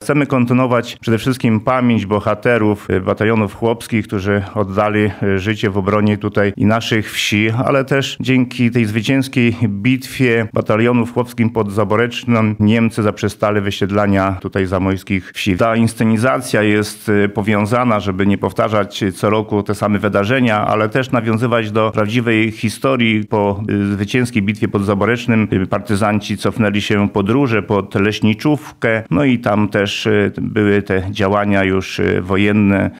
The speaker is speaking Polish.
Chcemy kontynuować przede wszystkim pamięć bohaterów batalionów chłopskich, którzy oddali życie w obronie tutaj i naszych wsi, ale też dzięki tej zwycięskiej bitwie batalionów chłopskim pod Zaborecznem Niemcy zaprzestali wysiedlania tutaj zamojskich wsi. Ta inscenizacja jest powiązana, żeby nie powtarzać co roku te same wydarzenia, ale też nawiązywać do prawdziwej historii. Po zwycięskiej bitwie pod Zaborecznym partyzanci cofnęli się podróże pod Leśniczówkę, no i tam też były te działania już wojenne.